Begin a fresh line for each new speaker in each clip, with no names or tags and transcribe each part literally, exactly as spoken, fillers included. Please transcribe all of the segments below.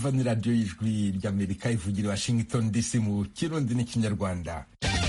murumva ni radiyo y'ijwi ry'Amerika ivugira i Washington D C mu Kirundi n'ikinyarwanda.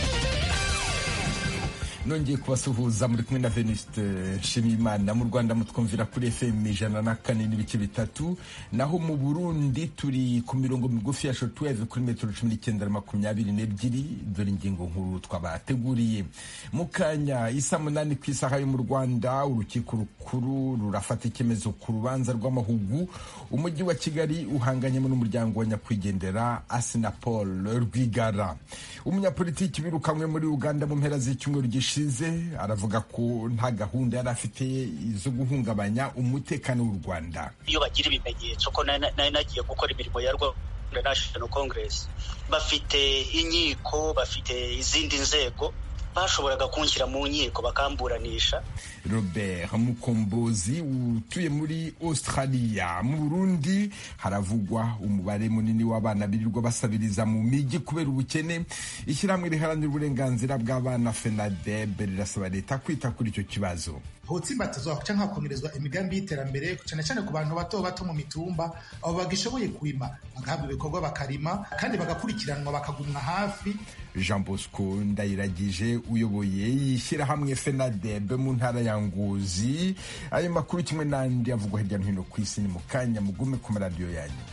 Nongeye kubasuhuza muri kumwe na Venuste Nshimiyimana. Mu Rwanda mutwumvira kuri F M ijana na kane n'ibice bitatu, naho mu Burundi turi ku mirongo migufi ya shortwave kuri metero cumi n'icyenda na makumyabiri n'ebyiri. Dore ingingo nkuru twabateguriye. Mu kanya isa munani ku isaha yo mu Rwanda, urukiko rukuru rurafata icyemezo ku rubanza rw'amahugu umujyi wa Kigali uhanganyemo n'umuryango wa nyakwigendera Assinapol Rwigara. Umunyapolitiki birukanywe muri Uganda mu mpera z'icyumweru gishize aravuga ko nta gahunda yari afite zo guhungabanya umutekano w'u Rwanda.
Iyo bagira ibimenyetso ko nari nagiye gukora imirimo ya Rwanda National Congress, bafite inkiko, bafite izindi nzego, bashoboraga kunshyira mu nkiko bakamburanisha.
Robert Mukombozi utuye muri Australia. Mu Burundi haravugwa umubare munini w'abana birirwa basabiriza mu migi kubera ubukene. Ishyirahamwe riharanira uburenganzira bw'abana FENADEB rirasaba leta kwita kuri icyo kibazo.
Hotsimbatizwa kuca nkakomerezwa imigambi y'iterambere cyane cyane ku bantu bato bato mu mitumba, abo bagishoboye kwima bagahabwa ibikorwa bakarima kandi bagakurikiranwa bakagumwa hafi.
Jean Bosco Ndayiragije uyoboye ishyirahamwe FENADEB mu ntara ya Ngozi. Ayo makuru kimwe n'andi avugwa hirya no hino ku isi ni mu kanya, mugume ku maradiyo yanyu.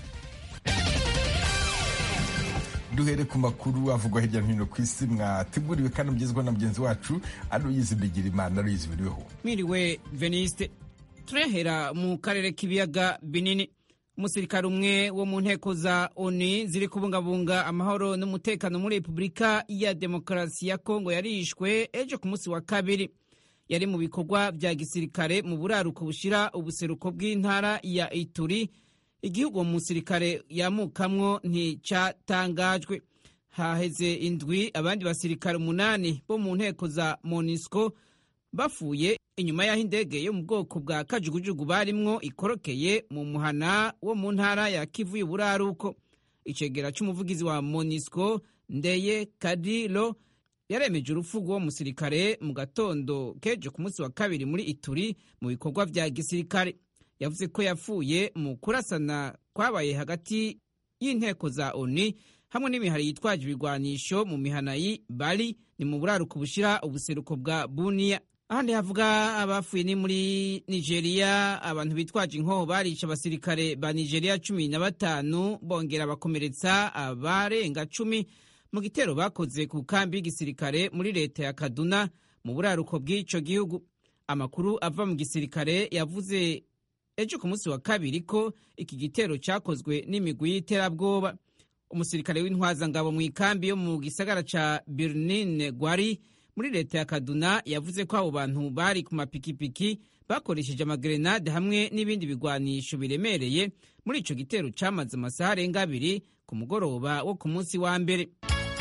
Duhere ku makuru avugwa hirya no hino ku isi mwateguriwe kandi mugezweho na mugenzi wacu Aloyizi Bigirimana. Aloyizi, biriho?
Mwiriwe Veniste. Turahera mu karere k'ibiyaga binini. Umusirikare umwe wo mu nteko za O N U ziri kubungabunga amahoro n'umutekano muri Repubulika ya Demokarasi ya Kongo yarishwe ejo ku munsi wa kabiri. Yari mu bikorwa bya gisirikare mu buraruko bushira ubuseruko bw'intara ya Ituri. Igihugu mu musirikare yamukamwo nticatangajwe. Haheze indwi abandi basirikare umunani bo mu nteko za MONUSCO bafuye inyuma y'aho indege yo mu bwoko bwa kajugujugu barimwo ikorokeye mu muhana wo mu ntara ya Kivu y'uburaruko. Icegera c'umuvugizi wa MONUSCO Ndeye Kadilo yaremeje urupfu rw'uwo musirikare mu gatondo kejo ku munsi wa kabiri muri Ituri mu bikorwa vya gisirikare. Yavuze ko yapfuye mu kurasana kwabaye hagati y'inteko za O N U hamwe n'imihari yitwaje ibigwanisho mu mihana y'i Bali ni mu buraruko bushira ubuseruko bwa Bunia. Ahandi havuga abafuye ni muri Nigeria. Abantu bitwaje inkoho barica abasirikare ba Nigeria cumi na batanu bongera bakomeretsa abarenga cumi mu gitero bakoze ku kambi y'igisirikare muri leta ya Kaduna mu buraruko bw'ico gihugu. Amakuru ava mu gisirikare yavuze ejo ku munsi wa kabiri ko iki gitero cyakozwe n'imigwi y'iterabwoba. Umusirikare w'intwazangabo mu ikambi yo mu gisagara ca Birnin Gwari muri leta ya Kaduna yavuze ko abo bantu bari ku mapikipiki bakoresheje amagrenade hamwe n'ibindi bigwanisho biremereye muri ico gitero cyamaze amasaha arenga abiri ku mugoroba wo ku munsi wa mbere.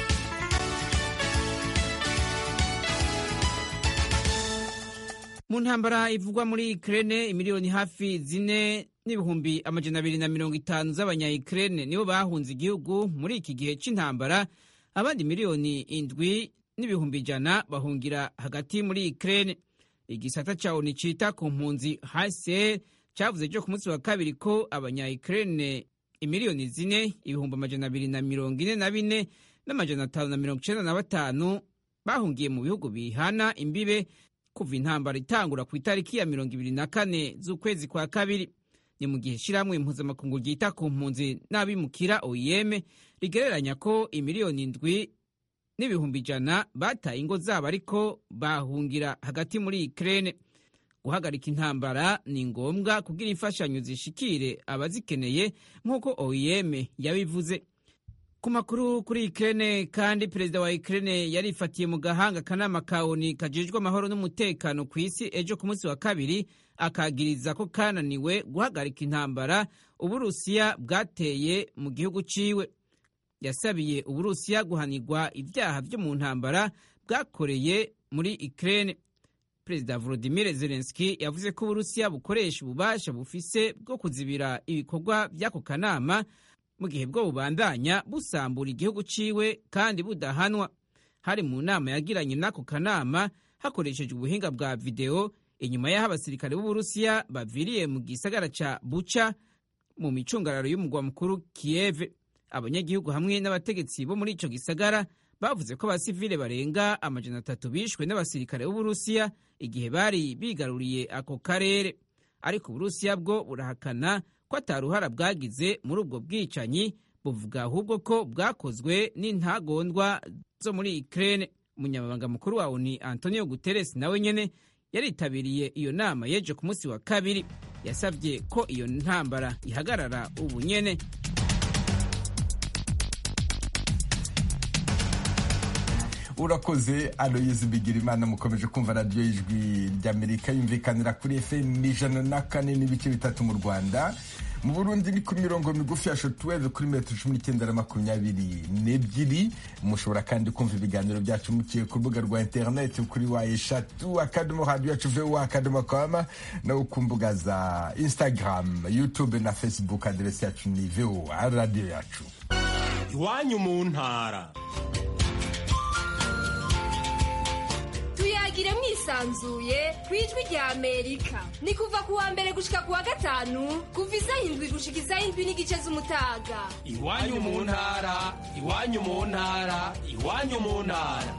Mu ntambara ivugwa muri Ukraine, imiliyoni hafi zine n'ibihumbi amajana abiri na mirongo itanu z'abanya-Ukraine nibo bahunze igihugu muri iki gihe c'intambara. Abandi miliyoni indwi n'ibihumbi ijana bahungira hagati muri Ukraine. Igisata ca O N U cita ku mpunzi H C R cavuze ejo ku munsi wa kabiri ko abanya-Ukraine imiliyoni zine ibihumbi amajana abiri na mirongo ine na bine n'amajana atanu na mirongo icenda na batanu bahungiye mu bihugu bihana imbibe kuva intambara itangura ku itariki ya mirongo ibiri na kane z'ukwezi kwa kabiri. Ni mu gihe ishirahamwe impuzamakungu ryita ku mpunzi n'abimukira O I M rigereranya ko imiliyoni indwi n'ibihumbi ijana bataye ingo zabo ariko bahungira hagati muri Ukraine. Guhagarika intambara ni ngombwa kugira imfashanyo zishikire abazikeneye nk'uko O I M yabivuze. Ku makuru kuri Ukraine kandi, perezida wa Ukraine yarifatiye mu gahanga kanama ka O N U kajejwe amahoro n'umutekano ku isi ejo ku munsi wa kabiri, akagiriza ko kananiwe guhagarika intambara Uburusiya bwateye mu gihugu ciwe. Yasabiye Uburusiya guhanirwa ibyaha byo mu ntambara bwakoreye muri Ukraine. Perezida Volodymyr Zelensky yavuze ko Uburusiya bukoresha ububasha bufise bwo kuzibira ibikorwa by'ako kanama mu gihe bwo bubandanya busambura igihugu ciwe kandi budahanwa. Hari mu nama yagiranye n'ako kanama hakoreshejwe ubuhinga bwa video inyuma y'aho abasirikare b'Uburusiya baviriye mu gisagara ca Bucha mu micungararo y'umugwa mukuru Kiev. Abanyagihugu hamwe n'abategetsi bo muri ico gisagara bavuze ko abasivile barenga amajana atatu bishwe n'abasirikare b'Uburusiya igihe bari bigaruriye ako karere, ariko Uburusiya bwo burahakana ko ataruhara bwagize muri ubwo bwicanyi, buvuga ahubwo ko bwakozwe n'intagondwa zo muri Ukraine. Umunyamabanga mukuru wa O N U Antonio Guterres nawe nyene yaritabiriye iyo nama yeje ku munsi wa kabiri, yasabye ko iyo ntambara ihagarara ubu nyene.
Urakoze Aloyizi Bigirimana. Mukomeje kumva radiyo y'ijwi ry'Amerika yumvikanira kuri F M ijana na kane n'ibice bitatu mu Rwanda. Mu Burundi ni ku mirongo migufi ya shortwave kuri metero cumi n'icyenda na makumyabiri n'ebyiri. Mushobora kandi kumva ibiganiro byacu mukiye ku rubuga rwa interineti kuri wa eshatu akadomo radio yacu voa akadomo com, no ku mbuga za Instagram, YouTube na Facebook. Aderesi yacu ni voa radio yacu.
Iwanyu mu ntara.
Tuyagire mwisanzuye kwijwi rya Amerika. Ni kuva kuwa mbere gushika kuwa gatanu kuva isaha indwi gushika isaha indwi n'igice z'umutaga.
Iwanyu mu ntara, iwanyu mu ntara, iwanyu mu ntara.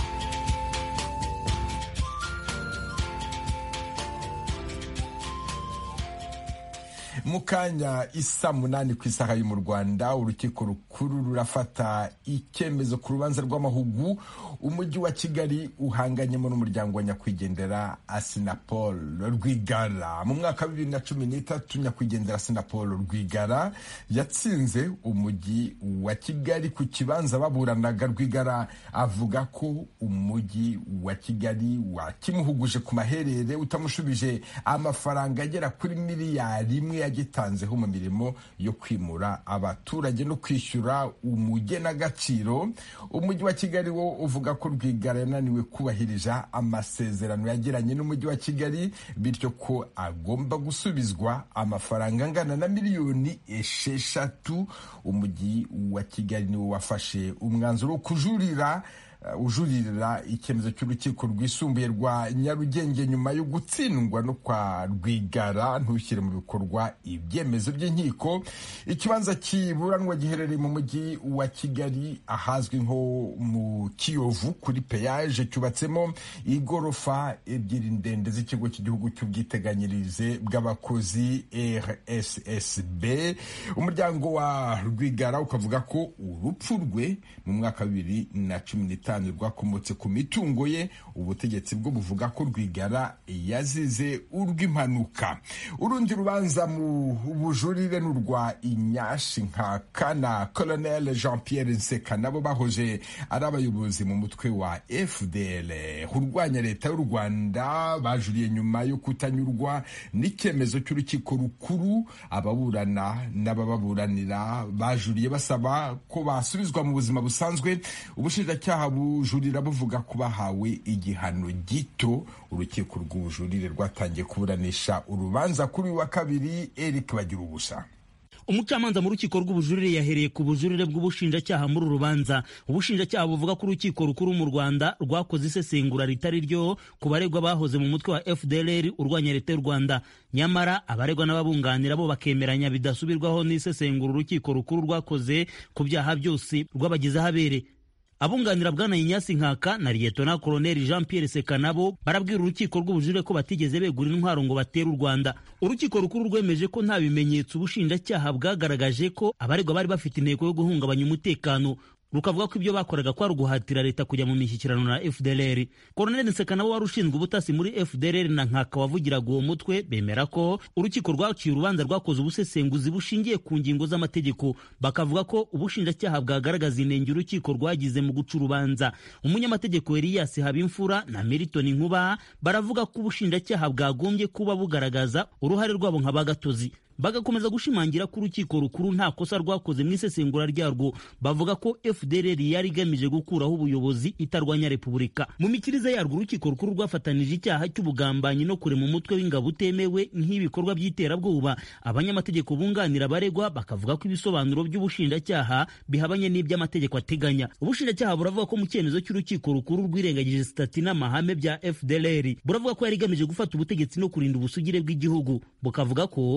Mukanya isa munani ku isaha yo mu Rwanda, urukiko rukuru rurafata icyemezo ku rubanza rw'amahugu umujyi wa Kigali uhanganyemo n'umuryango wa nyakwigendera Assinapol Rwigara. Mu mwaka wa bibiri na cumi n'itatu nyakwigendera Assinapol Rwigara yatsinze umujyi wa Kigali ku kibanza baburanaga. Rwigara avuga ko umujyi wa Kigali wakimuhuguje ku maherere utamushubije amafaranga agera kuri miliyari imwe yagitanzeho mu mirimo yo kwimura abaturage no kwishyura umugenagaciro. Umujyi wa Kigali wo uvuga ko Rwigara yananiwe kubahiriza amasezerano yagiranye n'umujyi wa Kigali, bityo ko agomba gusubizwa amafaranga angana na miliyoni esheshatu. Umujyi wa Kigali niwo wafashe umwanzuro wo kujurira ujuririra icyemezo cy'urukiko rwisumbuye rwa Nyarugenge nyuma yo gutsindwa no kwa Rwigara ntushyire mu bikorwa ibyemezo by'inkiko. Ikibanza kiburanwa giherereye mu mujyi wa Kigali ahazwi nko mu Kiyovu kuri peyaje, cyubatsemo igorofa ebyiri ndende z'ikigo cy'igihugu cy'ubwiteganyirize bw'abakozi R S S B. Umuryango wa Rwigara ukavuga ko urupfu rwe mu mwaka wa bibiri na cumi n'itanu rwakomotse ku mitungo ye. Ubutegetsi bwo buvuga ko Rwigara yazize urw'impanuka. Urundi rubanza mu bujurire n'urwa Inyashi Nkaka na Colonel Jean Pierre Nseka, nabo bahoje ari abayobozi mu mutwe wa F D L urwanya leta y'u Rwanda. Bajuriye nyuma yo kutanyurwa n'icyemezo cy'urukiko rukuru. Ababurana n'abababuranira bajuriye basaba ko basubizwa mu buzima busanzwe. Ubushinjacyaha bujurira buvuga ko bahawe igihano gito. Urukiko rw'ubujurire rwatangiye kuburanisha urubanza kuri wa kabiri. Eric Bagirubusa.
Umucamanza mu rukiko rw'ubujurire yahereye ku bujurire bw'ubushinjacyaha muri rubanza. Ubushinjacyaha buvuga ko urukiko rukuru mu Rwanda rwakoze isesengura ritari ryo ku baregwa bahoze mu mutwe wa F D L R urwanya leta y'u Rwanda. Nyamara abaregwa n'ababunganira bo bakemeranya bidasubirwaho n'isesengura urukiko rukuru rwakoze ku byaha byose rwabagizeho abere. Abunganira bwana Inyasi Nkaka na Lieutenant Colonel Jean Pierre Nseka nabo barabwira urukiko rw'ubujurire ko batigeze begura intwaro ngo batere u Rwanda. Urukiko rukuru rwemeje ko nta bimenyetso ubushinjacyaha bwagaragaje ko abaregwa bari bafite intego yo guhungabanya umutekano. Rukavuga ko ibyo bakoraga kwa ruguhatira leta kujya mu mishyikirano na F D L R. Colonel Nseka nabo wari ushinzwe ubutasi muri F D L R na Nkaka wavugiraga uwo mutwe bemera ko urukiko rwaciye urubanza rwakoze ubusesenguzi bushingiye ku ngingo z'amategeko. Bakavuga ko ubushinjacyaha bwagaragaza inenge urukiko rwagize mu guca urubanza. Umunyamategeko Elias Habimfura na Milton Nkuba baravuga ko ubushinjacyaha bwagombye kuba bugaragaza uruhare rwabo nk'abagatozi. Bagakomeza gushimangira ko urukiko rukuru nta kosa rwakoze mu isesengura ryarwo. Bavuga ko F D L R yari igamije gukuraho ubuyobozi itarwanya repubulika. Mu mikirize yarwo urukiko rukuru rwafatanije icyaha cy'ubugambanyi no kurema umutwe w'ingabo utemewe nk'ibikorwa by'iterabwoba. Abanyamategeko bunganira baregwa bakavuga ko ibisobanuro by'ubushinjacyaha bihabanye n'iby'amategeko ateganya. Ubushinjacyaha buravuga ko mu cyemezo cy'urukiko rukuru rwirengagije stati n'amahame bya F D L R buravuga ko yari igamije gufata ubutegetsi no kurinda ubusugire bw'igihugu. Bukavuga ko F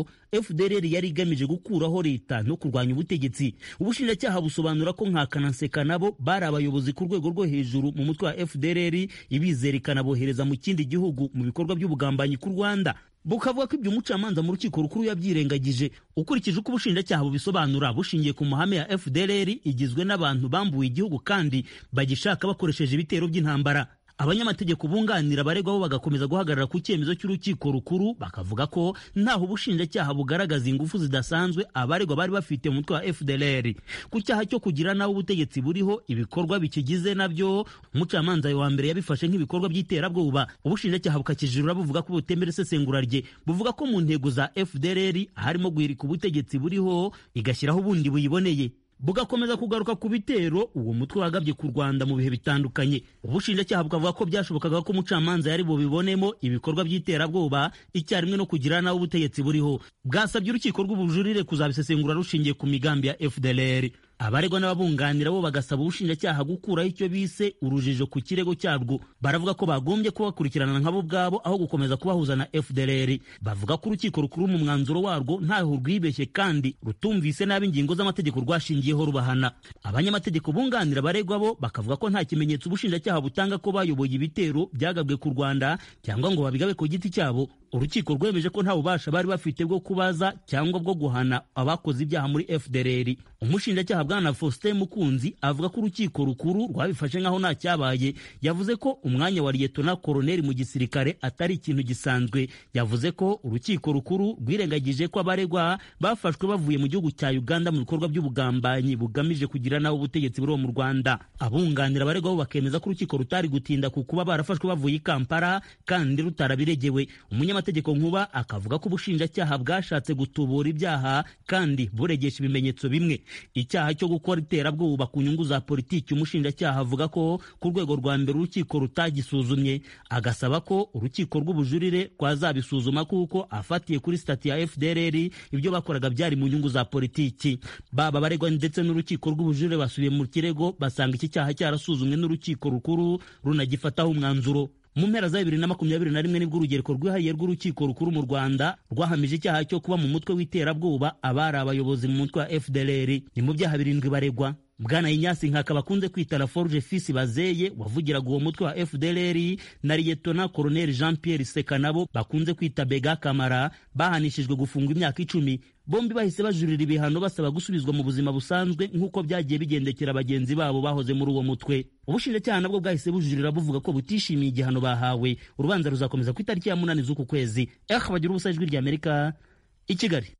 F D L R yari igamije gukuraho leta no kurwanya ubutegetsi. Ubushinjacyaha busobanura ko nka Kananseka nabo bari abayobozi ku rwego rwo hejuru mu mutwe wa F D L R, ibizera ikanabohereza mu kindi gihugu mu bikorwa by'ubugambanyi ku Rwanda. Bukavuga ko ibyo umucamanza mu rukiko rukuru yabyirengagije. Ukurikije uko ubushinjacyaha bubisobanura, bushingiye ku mahame ya F D L R igizwe n'abantu bambuye igihugu kandi bagishaka bakoresheje ibitero by'intambara. Abanyamategeko bunganira abaregwa bo bagakomeza guhagarara ku cyemezo cy'urukiko rukuru, bakavuga ko ntaho ubushinjacyaha bugaragaza ingufu zidasanzwe abaregwa bari bafite mu mutwe wa F D L R. Ku cyaha cyo kugira naho ubutegetsi buriho ibikorwa bikigize nabyo, umucamanza wa mbere yabifashe nk'ibikorwa by'iterabwoba. Ubushinjacyaha bukakijurura buvuga ko butemera isesengura rye, buvuga ko mu ntego za F D L R harimo guhirika ubutegetsi buriho igashyiraho ubundi buyiboneye. Bugakomeza kugaruka ku bitero uwo mutwe wagabye ku Rwanda mu bihe bitandukanye. Ubushinjacyaha bukavuga ko byashobokaga ko umucamanza yari bubibonemo ibikorwa by'iterabwoba icyarimwe no kugira naho ubutegetsi buriho. Bwasabye urukiko rw'ubujurire kuzabisesengura rushingiye ku migambi ya F D L R. Abaregwa n'ababunganira bo bagasaba ubushinjacyaha gukuraho icyo bise urujijo ku kirego cyarwo. Baravuga ko bagombye kubakurikirana nk'abo ubwabo aho gukomeza kubahuza na F D L R. Bavuga ko urukiko rukuru mu mwanzuro warwo ntaho rwibeshye kandi rutumvise nabi ingingo z'amategeko rwashingiyeho rubahana. Abanyamategeko bunganira abaregwa bo bakavuga ko nta kimenyetso ubushinjacyaha butanga ko bayoboye ibitero byagabwe ku Rwanda cyangwa ngo babigabe ku giti cyabo. Urukiko rwemeje ko nta bubasha bari bafite bwo kubaza cyangwa bwo guhana abakoze ibyaha muri F D L R. Umushinjacyaha Bwana Faustin Mukunzi avuga ko urukiko rukuru rwabifashe nk'aho nta cyabaye. Yavuze ko umwanya wa Liyetona Koloneli mu gisirikare atari ikintu gisanzwe. Yavuze ko urukiko rukuru rwirengagije ko abaregwa bafashwe bavuye mu gihugu cya Uganda mu bikorwa by'ubugambanyi bugamije kugira naho ubutegetsi buriho mu Rwanda. Abunganira abaregwa bo bakemeza ko urukiko rutari gutinda ku kuba barafashwe bavuye i Kampala kandi rutarabiregewe. Umunyamategeko Nkuba akavuga ko ubushinjacyaha bwashatse gutubura ibyaha kandi buregesha ibimenyetso bimwe. Icyaha cyo gukora iterabwoba ku nyungu za politiki, umushinjacyaha avuga ko ku rwego rwa mbere urukiko rutagisuzumye, agasaba ko urukiko rw'ubujurire rwazabisuzuma kuko afatiye kuri stati ya F D L R ibyo bakoraga byari mu nyungu za politiki. Baba baregwa ndetse n'urukiko rw'ubujurire basubiye mu kirego basanga iki cyaha cyarasuzumwe n'urukiko rukuru runagifataho umwanzuro. Mu mpera za bibiri na makumyabiri na rimwe nibwo urugereko rwihariye rw'urukiko rukuru mu Rwanda rwahamije icyaha cyo kuba mu mutwe w'iterabwoba abari abayobozi mu mutwe wa F D L R. Ni mu byaha birindwi baregwa. Bwana Inyasi Nkaka bakunze kwita Laforge Fils Bazeye wavugiraga uwo mutwe wa F D L R na Liyetona Koloneli Jean Pierre Seka nabo bakunze kwita Bega Kamara bahanishijwe gufungwa imyaka icumi. Bombi bahise bajurira ibihano basaba gusubizwa mu buzima busanzwe nk'uko byagiye bigendekera bagenzi babo bahoze muri uwo mutwe. Ubushinjacyaha nabwo bwahise bujurira buvuga ko butishimiye igihano bahawe. Urubanza ruzakomeza ku itariki ya munani z'uku kwezi. Eh bagira ubusa ijwi rya Amerika i Kigali.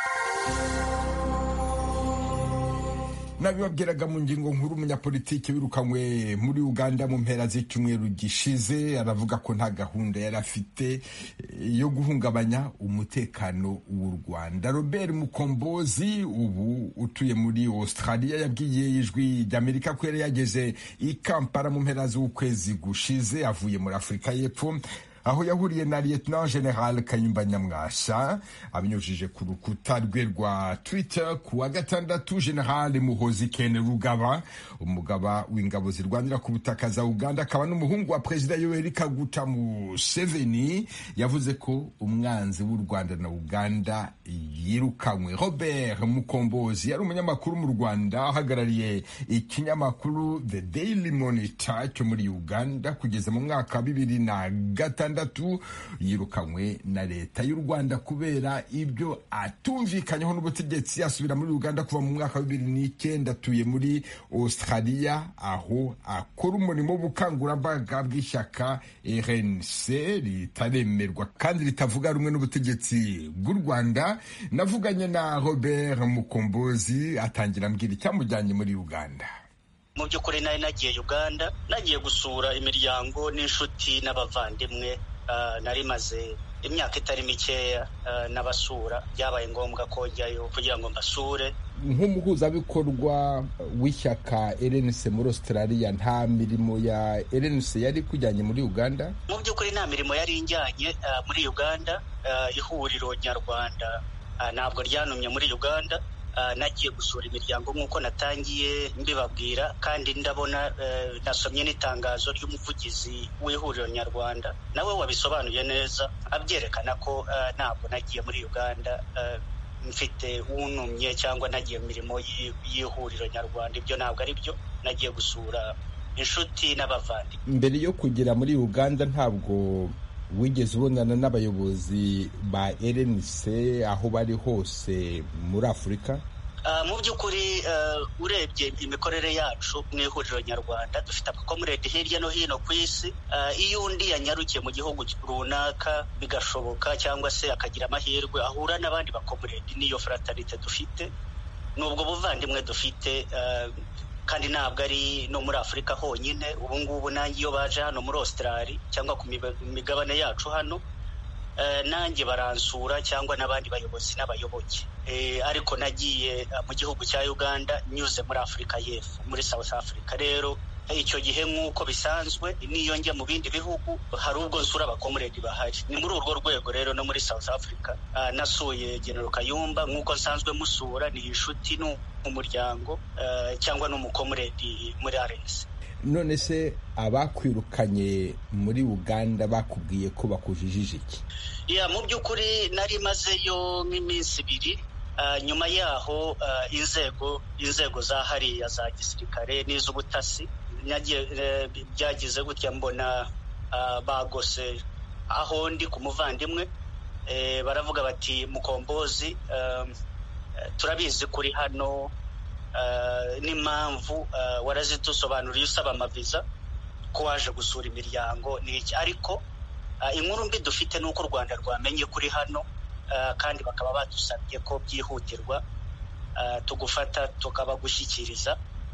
nabibabwiraga mu ngingo nkuru umunyapolitiki wirukanywe muri Uganda mu mpera z'icyumweru gishize aravuga ko nta gahunda yari afite yo guhungabanya umutekano w'u Rwanda. Robert Mukombozi ubu utuye muri Australia yabwiye ijwi ry'Amerika ko yari yageze i Kampala mu mpera z'ukwezi gushize avuye muri Afurika y'Epfo aho yahuriye na Lieutenant General Kayumba Nyamwasa. Abinyujije ku rukuta rwe rwa Twitter ku wa gatandatu, General Muhozi Kainerugaba, umugaba w'ingabo zirwanira ku butaka za Uganda akaba n'umuhungu wa Perezida Yoweri Kaguta Museveni, yavuze ko umwanzi w'u Rwanda na Uganda yirukanywe. Robert Mukombozi yari umunyamakuru mu Rwanda ahagarariye ikinyamakuru The Daily Monitor cyo muri Uganda kugeza mu mwaka wa bibiri na gatandatu. Yirukanywe na leta y'u Rwanda kubera ibyo atumvikanyeho n'ubutegetsi. Asubira muri Uganda kuva mu mwaka wa bibiri n'icyenda, atuye muri Australia aho akora umurimo w'ubukangurambaga bw'ishyaka R N C ritaremerwa kandi ritavuga rumwe n'ubutegetsi bw'u Rwanda. Navuganye na Robert Mukombozi atangira ambwira icyamujyanye muri Uganda.
Mu by'ukuri nari nagiye Uganda, nagiye gusura imiryango n'inshuti n'abavandimwe. Uh, nari maze imyaka itari mikeya uh, n'abasura, byabaye ngombwa ko njyayo kugira ngo mbasure.
Nk'umuhuzabikorwa w'ishyaka R N C muri Australia, nta mirimo ya R N C yari kujyanye muri Uganda?
Mu by'ukuri nta mirimo yari injyanye uh, muri Uganda. Uh, ihuriro nyarwanda uh, ntabwo ryanumye muri Uganda. Uh, nagiye gusura imiryango nk'uko natangiye mbibabwira, kandi ndabona uh, nasomye n'itangazo ry'umuvugizi w'ihuriro nyarwanda nawe wabisobanuye neza abyerekana ko uh, ntabwo nagiye muri Uganda uh, mfite unumye cyangwa nagiye mu mirimo y'ihuriro nyarwanda. Ibyo ntabwo ari byo. Nagiye gusura inshuti n'abavandimwe.
Mbere yo kugera muri Uganda ntabwo wigeze ubonana n'abayobozi ba R N C aho bari hose muri Afurika?
Mu by'ukuri urebye imikorere yacu mu ihuriro nyarwanda dufite abakomuredi hirya no hino ku isi. Iyo undi yanyarukiye mu gihugu runaka bigashoboka cyangwa se akagira amahirwe ahura n'abandi bakomuredi, niyo fraternite dufite, n'ubwo buvandimwe dufite, kandi ntabwo ari no muri Afurika honyine. Ubu ngubu nanjye iyo baje hano muri Australia cyangwa ku migabane yacu hano, nanjye baransura cyangwa n'abandi bayobozi n'abayoboke. Ariko nagiye mu gihugu cya Uganda nyuze muri Afurika y'Epfo, muri South Africa. Rero icyo gihe nk'uko bisanzwe niyo njya mu bindi bihugu hari ubwo nsura abakomuredi bahari. Ni muri urwo rwego rero no muri South Africa nasuye General Kayumba nk'uko nsanzwe musura, ni inshuti n'umuryango cyangwa n'umukomuredi muri R N C.
None se abakwirukanye muri Uganda bakubwiye ko bakujijije iki?
Ya, mu by'ukuri nari mazeyo nk'iminsi ibiri. Uh, nyuma yaho uh, inzego inzego za hariya za gisirikare n'iz'ubutasi byagize gutya mbona uh, bagose aho ndi ku muvandimwe. Eh, baravuga bati Mukombozi, uh, turabizi kuri hano, uh, n'impamvu uh, warazidusobanuriye usaba amaviza ko waje gusura imiryango n'iki, ariko uh, inkuru mbi dufite nuko u Rwanda rwamenye kuri hano. Uh, kandi bakaba badusabye ko byihutirwa uh, tugufata tukabagushyikiriza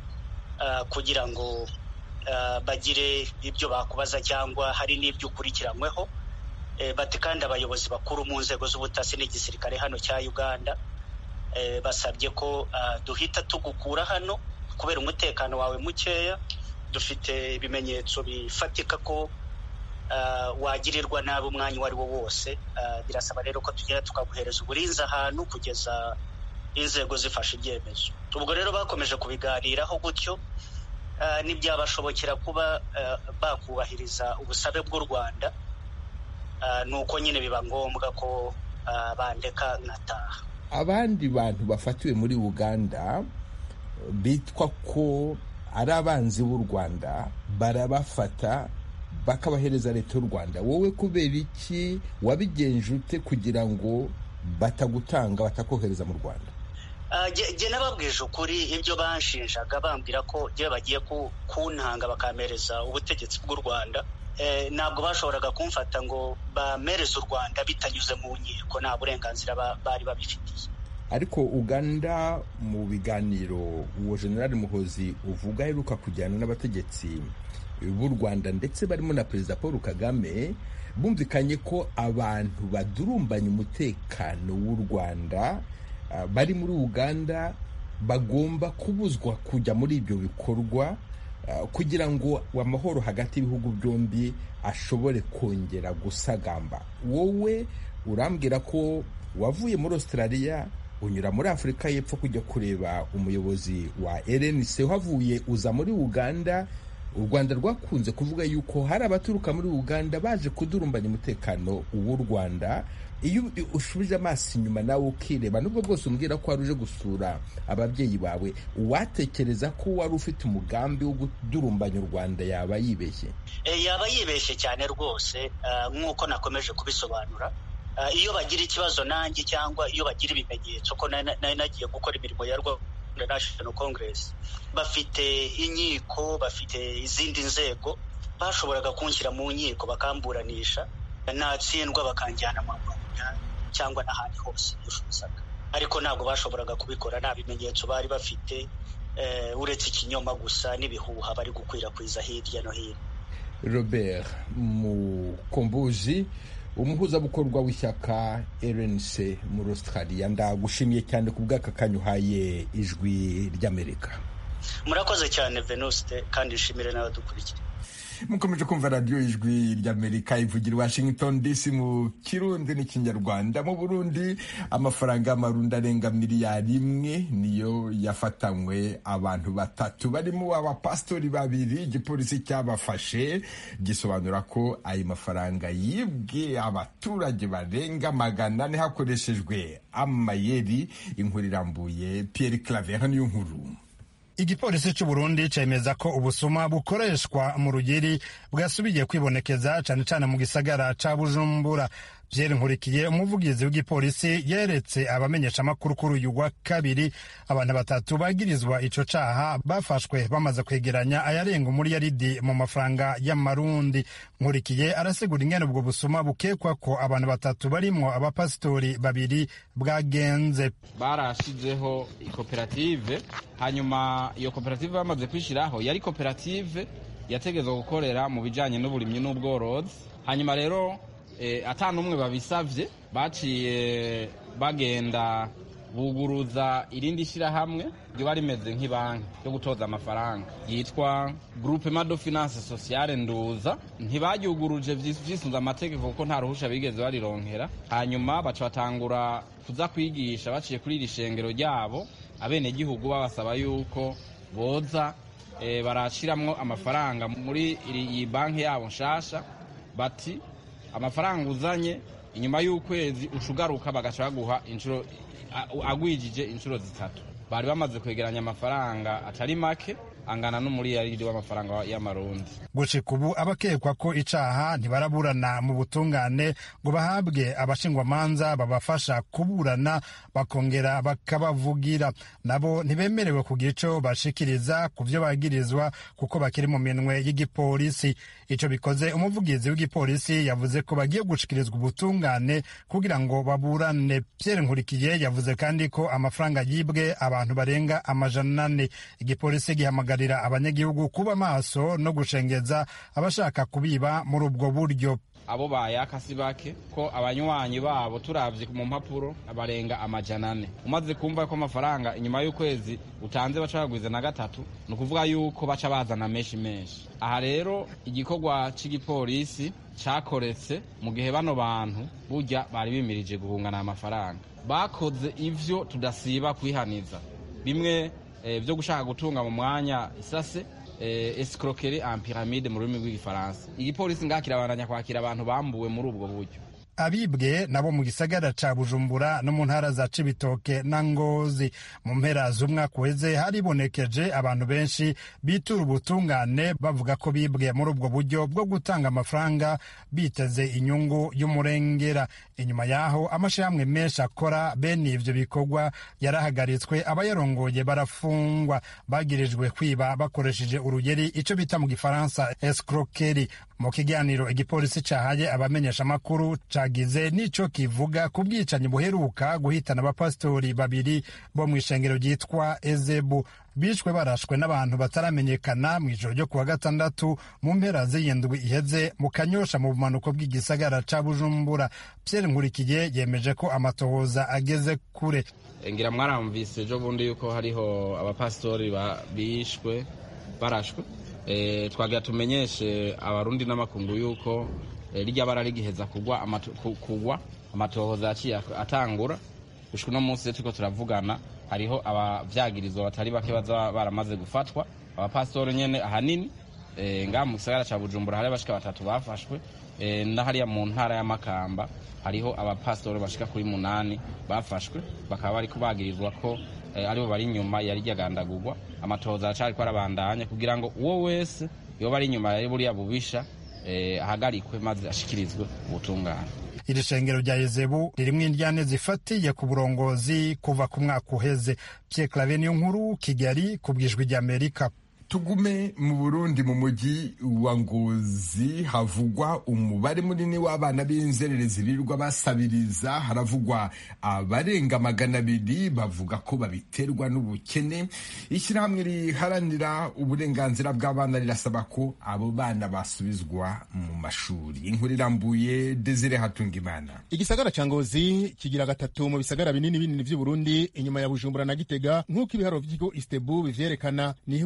uh, kugira ngo uh, bagire ibyo bakubaza cyangwa hari n'ibyo ukurikiranyweho. E, bati kandi abayobozi bakuru mu nzego z'ubutasi n'igisirikare hano cya Uganda e, basabye ko uh, duhita tugukura hano kubera umutekano wawe mukeya. Dufite ibimenyetso bifatika ko Uh, wagirirwa nabi umwanya wari wo wose. Uh, birasaba rero ko tugera tukaguhereza uburinzi ahantu kugeza inzego zifashe ibyemezo. Ubwo rero bakomeje kubiganiraho gutyo, uh, n'ibyabashobokera kuba uh, bakubahiriza ubusabe bw'u Rwanda. Uh, nuko nyine biba ngombwa ko uh, bandeka nkataha.
Abandi bantu bafatiwe muri Uganda bitwa ko ari abanzi b'u Rwanda barabafata bakabahereza leta y'u Rwanda. Wowe kubera iki wabigenje ute kugira ngo batagutanga batakohereza mu Rwanda?
Jye nababwije ukuri ibyo banshinjaga, bambwira ko jye bagiye kuntanga bakamereza ubutegetsi bw'u Rwanda. Ntabwo bashoboraga kumfata ngo bamereze u Rwanda bitanyuze mu nkiko, nta burenganzira bari babifitiye.
Ariko Uganda mu biganiro uwo General Muhozi uvuga aheruka kujyana n'abategetsi b'u Rwanda ndetse barimo na Perezida Paul Kagame, bumvikanye ko abantu badurumbanya umutekano w'u Rwanda uh, bari muri Uganda bagomba kubuzwa kujya muri ibyo bikorwa uh, kugira ngo amahoro hagati y'ibihugu byombi ashobore kongera gusagamba. Wowe urambwira ko wavuye muri Australia unyura muri Afurika y'Epfo kujya kureba umuyobozi wa R N C, uhavuye uza muri Uganda. U Rwanda rwakunze kuvuga yuko hari abaturuka muri Uganda baje kudurumbanya umutekano w'u Rwanda. Iyo ushubije amaso inyuma nawe ukireba, nubwo bwose umbwira ko waruje gusura ababyeyi bawe, watekereza ko wari ufite umugambi wo kudurumbanya u Rwanda yaba yibeshye?
E, yaba yibeshye cyane rwose. Uh, nk'uko nakomeje kubisobanura, uh, iyo bagira ikibazo nanjye cyangwa iyo bagira ibimenyetso ko nari nagiye gukora imirimo ya National Congress, bafite inkiko, bafite izindi nzego, bashoboraga kunshyira mu nkiko bakamburanisha, natsindwa bakanjyana mu Rwanda cyangwa n'ahandi hose yushuzaga. Ariko ntabwo bashoboraga kubikora, nta bimenyetso bari bafite, eh, uretse ikinyoma gusa n'ibihuha bari gukwirakwiza hirya no hino.
Robert Mukombozi, umuhuzabikorwa w'ishyaka R N C muri Australia, ndagushimiye cyane ku bw'aka kanya uhaye Ijwi ry'Amerika.
Murakoze cyane Venuste, kandi nshimire n'abadukurikira.
mukomeje kumva radiyo ijwi ry'Amerika ivugira Washington D C mu Kirundi n'ikinyarwanda. Mu Burundi amafaranga y'amarundi arenga miliyari imwe niyo yafatanywe abantu batatu barimo abapastori babiri. Igipolisi cyabafashe gisobanura ko ayo mafaranga yibwe abaturage barenga magana ane hakoreshejwe amayeri. Inkuru irambuye Pierre Claver niyo nkuru.
Igipolisi cy'u Burundi cemeza ko ubusuma bukoreshwa mu rugeri bwasubiye kwibonekeza cyane cyane mu gisagara ca Bujumbura. Pierre Nkurikiye umuvugizi w'igipolisi yeretse abamenyesha amakuru kuri uyu wa kabiri abantu batatu bagirizwa ico caha bafashwe bamaze kwegeranya ayarenga umuriyaridi mu mafaranga y'amarundi. Nkurikiye arasigura ingene ubwo busuma bukekwa ko abantu batatu barimwo abapasitori babiri bwagenze.
Barashizeho ikoperative, hanyuma iyo koperative bamaze kwishiraho yari koperative yategezwe gukorera mu bijanye n'uburimyi n'ubworozi. Hanyuma rero E, ata numwe babisavye baciye bagenda buguruza irindi shirahamwe riba rimeze nk'ibanki yo gutoza amafaranga yitwa Groupement de Finance Sociale Nduza. Ntibaryuguruje vyisunze amategeko kuko nta ruhusha bigeze barironkera. Hanyuma baca batangura kuza kwigisha baciye kuri iri shengero ryabo abene gihugu babasaba yuko boza e, barashiramwo amafaranga muri iyi banki yabo nshasha, bati amafaranga uzanye inyuma y'ukwezi ucugaruka bagaca baguha inshuro agwijije inshuro zitatu. Bari bamaze kwegeranya amafaranga atari make angana n'umuriyaridi w'amafaranga y'amarundi.
Gushika ubu abakekwa ko icaha ntibaraburana mu butungane ngo bahabwe abashingwamanza babafasha kuburana bakongera bakabavugira. Nabo ntibemerewe kugira ico bashikiriza ku vyo bagirizwa kuko bakiri mu minwe y'igipolisi. Ico bikoze umuvugizi w'igipolisi yavuze ko bagiye gushikirizwa ubutungane kugira ngo baburane. Pierre Nkurikiye yavuze kandi ko amafaranga yibwe abantu barenga amajana ane. Igipolisi gihamagarira abanyagihugu kuba maso no gushengeza abashaka kubiba muri ubwo buryo.
Abo bayaka si bake ko abanywanyi babo turavye mu mpapuro abarenga amajana ane. Umaze kumva ko amafaranga inyuma y'ukwezi utanze baca bagwiza na gatatu, no kuvuga yuko baca bazana menshi menshi. Aha rero igikorwa c'igipolisi cakoretse mu gihe bano bantu burya bari bimirije guhungana amafaranga. Bakoze ivyo tudasiba kwihaniza. Bimwe e, vyo gushaka gutunga mu mwanya isase Eh, escroquerie en pyramide mu rurimi rw'igifaransa. Igipolisi ngakira abandanya kwakira abantu bambuwe muri ubwo buryo.
Abibwe nabo mu gisagara ca Bujumbura no mu ntara za Cibitoke na Ngozi. Mu mpera z'umwaka uheze haribonekeje abantu benshi bitura ubutungane bavuga ko bibwe muri ubwo buryo bwo gutanga amafaranga biteze inyungu y'umurengera. Inyuma yaho amashirahamwe menshi akora bene ivyo bikorwa yarahagaritswe, abayarongoye barafungwa bagirijwe kwiba bakoresheje urugeri, ico bita mu gifaransa escroquerie. Mu kiganiro igipolisi cahaye abamenyesha amakuru cagize nico kivuga ku bwicanyi buheruka guhitana abapasitori babiri bo mu ishengero ryitwa Ezebu. Bishwe barashwe n'abantu bataramenyekana mu ijoro ryo kuwa gatandatu mu mpera z'iyindwi iheze mu Kanyosha mu bumanuko bw'igisagara ca Bujumbura. Pierre Nkurikiye yemeje ko amatohoza ageze kure.
Ngira mwaramvise ejo bundi yuko hariho abapasitori bishwe barashwe. E, twagira tumenyeshe abarundi n'amakungu yuko e, rijya bara rigiheza kugwa amato, kugwa amatohoza yaciye atangura. Gushika no munsi turiko turavugana hariho abavyagirizwa batari bake baza baramaze gufatwa. Abapastori nyene ahanini e, nga mu gisagara ca Bujumbura hari bashika batatu bafashwe, e, na hariya mu ntara ya Makamba hariho abapastori bashika kuri munani bafashwe, bakaba bari kubagirizwa ko e, aribo bari inyuma yari ryagandagurwa. Amatohoza acari ko arabandanya kugira ngo uwo wese yoba ari inyuma yari buriya bubisha eh, ahagarikwe maze ashikirizwe ubutungane.
Iri shengero rya Ezebu ririmwo indyane zifatiye ku burongozi kuva ku mwaka uheze. Pierre Claver niyo nkuru, Kigali, ku bw'ijwi ry'Amerika.
Tugume mu Burundi mu mujyi wa Ngozi havugwa umubare munini w'abana b'inzererezi birirwa basabiriza. Haravugwa abarenga magana abiri bavuga ko babiterwa n'ubukene. Ishyirahamwe riharanira uburenganzira bw'abana rirasaba ko abo bana basubizwa mu mashuri. Inkuru irambuye Desire Hatungimana.
Igisagara ca Ngozi kigira gatatu mu bisagara binini binini vy'u Burundi inyuma ya Bujumbura na Gitega, nk'uko ibiharo vy'ikigo Istebu bivyerekana. Ni ihuriro ry'aba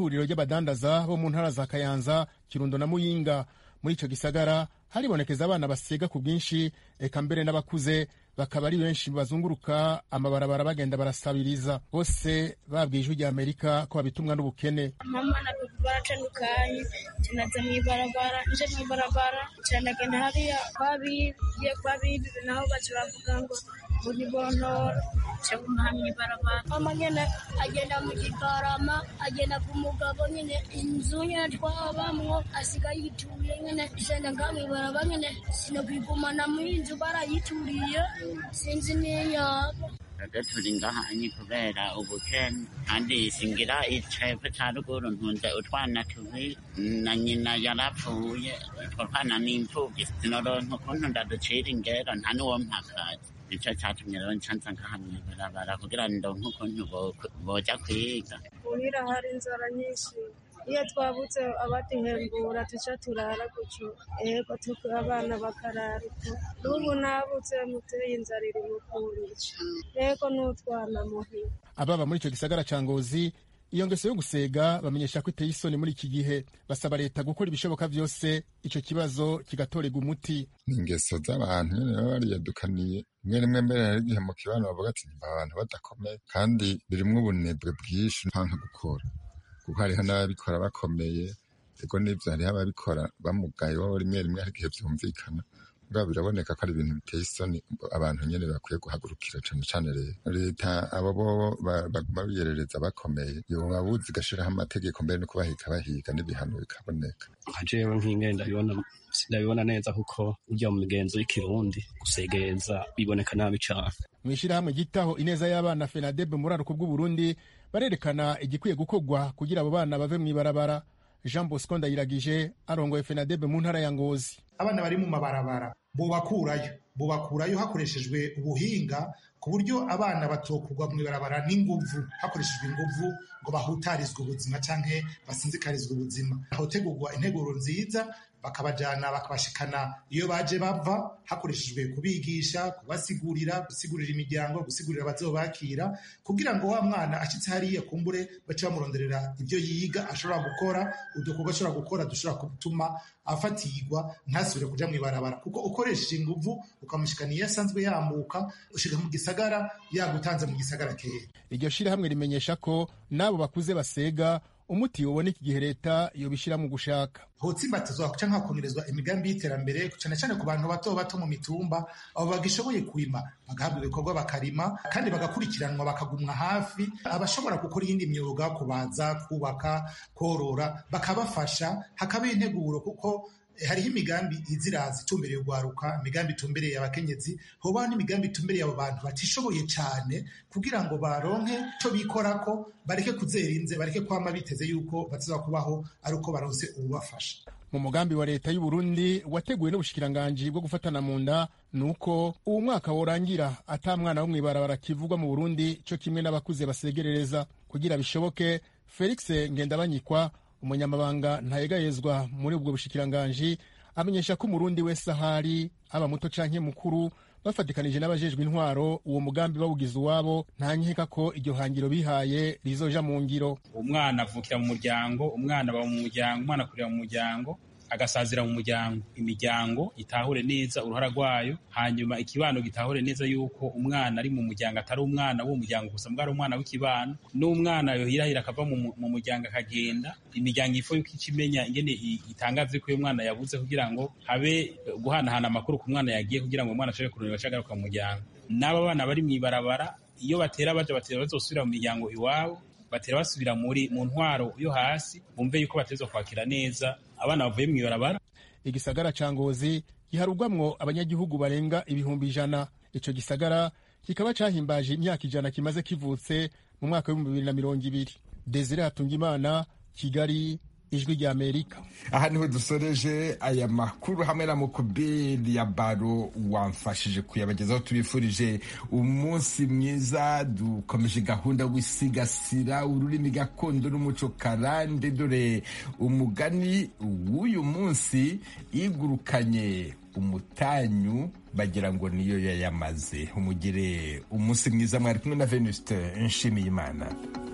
n'abadandaza bo mu ntara za Kayanza, Kirundo na Muyinga. Muri ico gisagara haribonekeza abana basega ku bwinshi, eka mbere n'abakuze bakaba ari benshi bazunguruka amabarabara bagenda barasabiriza. Bose babwiye ijwi rya Amerika ko babitumwa n'ubukene.
Mama na papa baratandukanye, tunaza mw'ibarabara, nje mw'ibarabara, canagenda hariya kwabiye kwabibi naho baca bavuga ngo muri bontora cyangwa mw'ibarabara. Mama nyene agenda mu Gitarama, agenda ku mugabo nyene inzu nyene twabamwo asigaye yituye nyene senda ngamwibarabara nyene sinokwigumana mw'inzu barayituriye sinzi niyo
turi ngaha ni kubera ubukene kandi singira icepfo ca ruguru ntunze utwana tubiri na nyina yarapfuye utwo twana ni imfuvyi sinoronka ukuntu ndaducira ingero nta n'uwo mpakazi nico catumye rero ncanza ngaha mw'ibarabara kugira ndonke ukuntu boja kwiga.
Muhira hari inzara nyinshi, iyo twabuze abaduhembura tuca turara guco ego tuko abana bakarara uko n'ubu nabuze muteye inzara iri mu kunyica ego n'utwana muhira.
Ababa muri ico gisagara ca Ngozi iyo ngeso yo gusega bamenyesha ko iteye isoni muri iki gihe, basaba leta gukora ibishoboka vyose ico kibazo kigatorega umuti.
Ingeso z'abantu nyene baba bariyadukaniye rimwe rimwe mbere hari igihe mu kibano bavuga ati abantu badakomeye kandi birimwo ubunebwe bwinshi ntanka gukora kuko hariho n'ababikora bakomeye, ego n'ivyo hariho ababikora bamugaye bo rimwe rimwe hari igihe vyumvikana bwa biraboneka ko ari ibintu biteye isoni abantu nyene bakwiye guhagurukira cane cane rero leta abo bo baguma biyerereza bakomeye yoba buzi gashiraho amategeko mbere no kubahika bahiga n'ibihano bikaboneka.
Jewe nk'ingene ndabibona sindabibona neza kuko ujya mu migenzo y'ikirundi gusegereza biboneka nabi cane.
Mw'ishirahamwe gitaho ineza y'abana FENADEB muri aruko bw'Uburundi barerekana igikwiye gukorwa kugira abo bana bave mw'ibarabara. Jean Bosco Ndayiragije arongoye FENADEB mu ntara ya Ngozi.
Abana bari mu mabarabara bobakurayo bobakurayo hakoreshejwe ubuhinga ku buryo abana batokugwa mw'ibarabara n'inguvu hakoreshejwe inguvu ngo bahutarizwe ubuzima canke basinzikarizwe ubuzima. Hotegurwa integuro nziza bakabajana bakabashikana iyo baje bava hakoreshejwe kubigisha, kubasigurira, gusigurira imiryango, gusigurira abazobakira kugira ngo wa mwana ashitse hariya kumbure bace bamuronderera ibyo yiga ashobora gukora, udukorwa ashobora gukora dushobora gutuma afatirwa ntasubire kuja mw'ibarabara kuko ukoresheje inguvu ukamushikana iyo asanzwe yamuka ushika mu gisagara yagutanze mu gisagara kera.
Iryo shirahamwe rimenyesha ko nabo bakuze basega umuti ubone iki gihe leta yobishira mu gushaka.
Hotsimbatizwa canke hakomerezwa imigambi y'iterambere cane cane ku bantu bato bato mu mitumba abo bagishoboye kwima bagahabwa ibikorwa bakarima kandi bagakurikiranwa bakagumwa hafi. Abashobora gukora iyindi myuga kubaza, kubaka, korora bakabafasha hakaba integuro kuko hariho imigambi izirazi itumbereye ugwaruka, imigambi itumbereye abakenyezi, hoba n'imigambi itumbereye abo bantu batishoboye cane kugira ngo baronke ico bikorako bareke kuzerinze bareke kwama biteze yuko bazaza kubaho ari uko baronse ububafasha.
Mu mugambi wa leta y'u Burundi wateguwe n'ubushikiranganji bwo gufatana mu nda nuko uwo mwaka worangira ata mwana wo mw'ibarabara kivugwa mu Burundi co kimwe n'abakuze basegerereza. Kugira bishoboke, Felix Ngendabanyikwa umunyamabanga ntayegayezwa muri ubwo bushikiranganji amenyesha ko umurundi wese ahari aba muto canke mukuru bafatikanije n'abajejwe intwaro uwo mugambi bawugize uwabo nta nkeka ko iryo hangiro bihaye rizoja mu ngiro.
Umwana avukira mu muryango, umwana aba mu muryango, umwana akurira mu muryango agasazira mu muryango, imiryango itahure neza uruhara rwayo, hanyuma ikibano gitahure neza yuko umwana ari mu muryango atari umwana w'uwo muryango gusa mbwa ari umwana w'ikibano, n'umwana yohirahira akava mu muryango akagenda. Imiryango ifo yuko ikimenya ingene itangaze ko uyo mwana yabuze kugira ngo habe guhanahana amakuru ku mwana yagiye kugira ngo umwana ashobore kurondera ashagaruka mu muryango. N'aba bana bari mw'ibarabara iyo batera baje batera bazosubira mu miryango iwabo, batera basubira muri mu ntwaro yo hasi bumve yuko batezwa kwakira neza abana bavuye mw'ibarabara.
Igisagara ca Ngozi giharugwamwo abanyagihugu barenga ibihumbi ijana. Ico gisagara kikaba cahimbaje imyaka ijana kimaze kivutse mu mwaka w'ibihumbi bibiri na mirongo ibiri. Desire Hatungimana, Kigali, Ijwi rya Amerika.
Aha niho dusoreje aya makuru hamwe na Mukubeli ya Baro wamfashije kuyabagezaho. Tubifurije umunsi mwiza, dukomeje gahunda wisigasira ururimi gakondo n'umuco karande. Dore umugani w'uyu munsi: igurukanye umutanyu bagira ngo niyo yayamaze. Umugire umunsi mwiza. Mwari kumwe na Venuste Nshimiyimana.